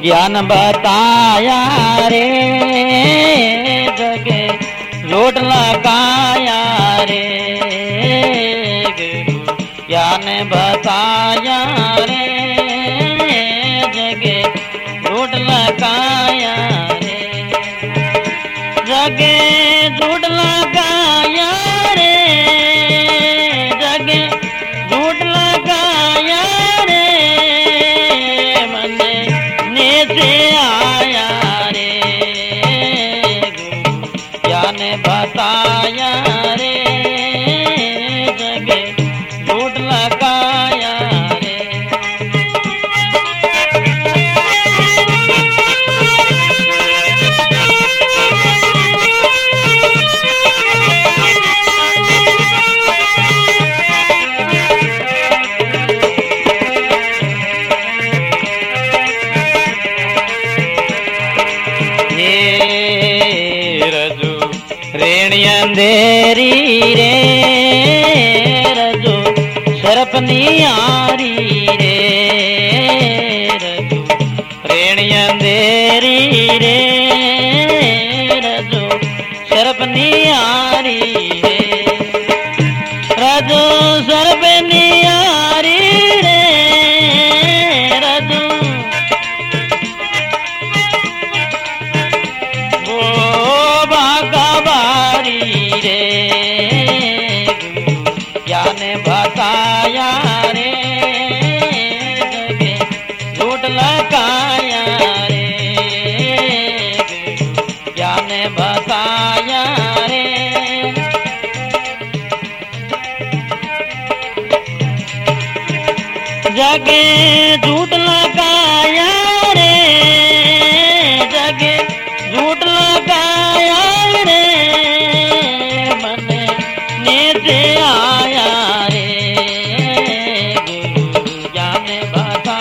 ज्ञान बताया रे जगे झूठ लगाया रे गुरु ज्ञान बताया रे जगे झूठ लगाया रे जगे झूठ लगाया रे जगे झूठ लगाया रे मन से आया रे गुरु ज्ञान बताया रे जगे झूठ लगाया रे रेणी अंधेरी रे रजो सरपनी आरी रे रजो रेणी अंधेरी रे रजो सरपनी आरी रे रजो सरपनी आरी रे रजो रे ज्ञान बताया रे जगे झूठ लगाया रे ज्ञान बताया रे जगे झूठ लगाया रे जगे झूठ लगाया रे से आया रे गुरु ज्ञान बता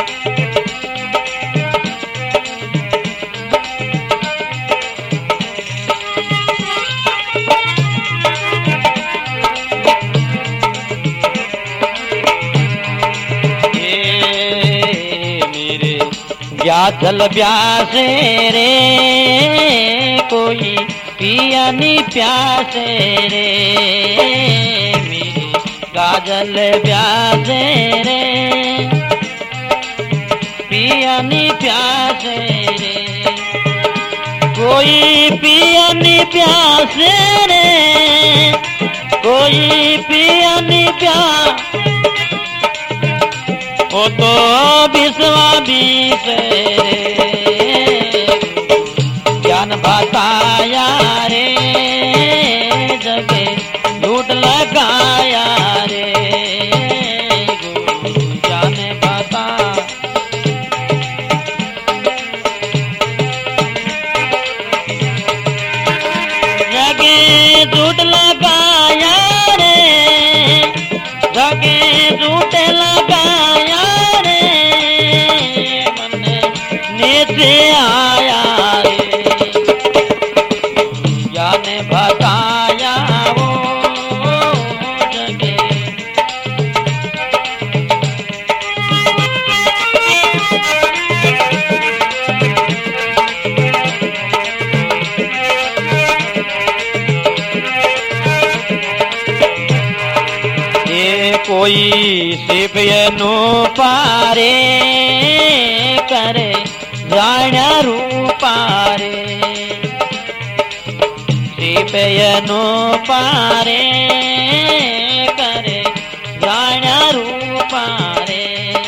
मेरे व्याचल व्यासे रे कोई पिया नी प्यासे रे मेरे गाजल प्यासे रे पिया नी प्यासे रे कोई पिया नी प्यासे रे कोई पिया नी प्यास वो तो बिस्वा बीस रे ज्ञान बताया रे जगे झूठ लगाया रे गुरु ज्ञान बता जगे झूठ लगाया रे जगे झूठ लगाया रे मन से आया ज्ञान बताया वो जगे ये कोई सिपयनु पारे करे जाण्या रूपारे सिपयनु पारे करे जाण्या रूपारे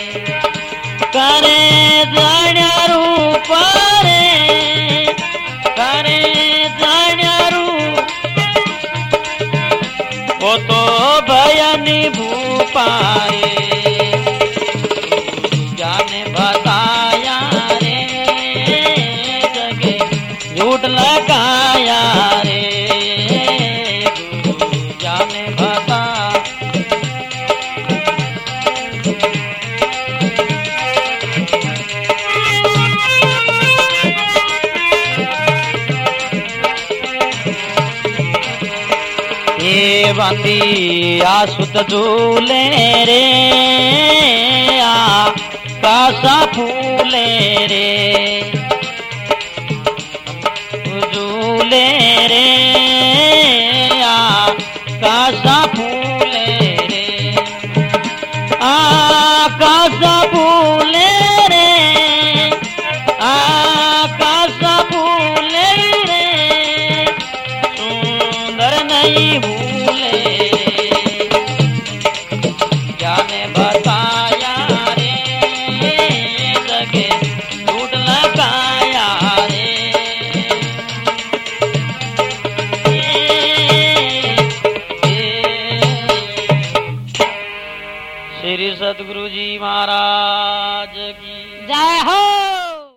करे जाण्या रूपारे करे जाण्या रूप वो तो भयानी भूपारे ज्ञान बताया रे जगे झूठ लगाया रे गुरु ज्ञान बता ये बंदी आसुत झूले रे आ कासा फूले रे झूले रे कासा फूले रे कासा फूले रे कासा फूले रे सुंदर नहीं भूले जाने बताया रे जगे झूठ लगाया रे श्री सद्गुरु जी महाराज की जय हो।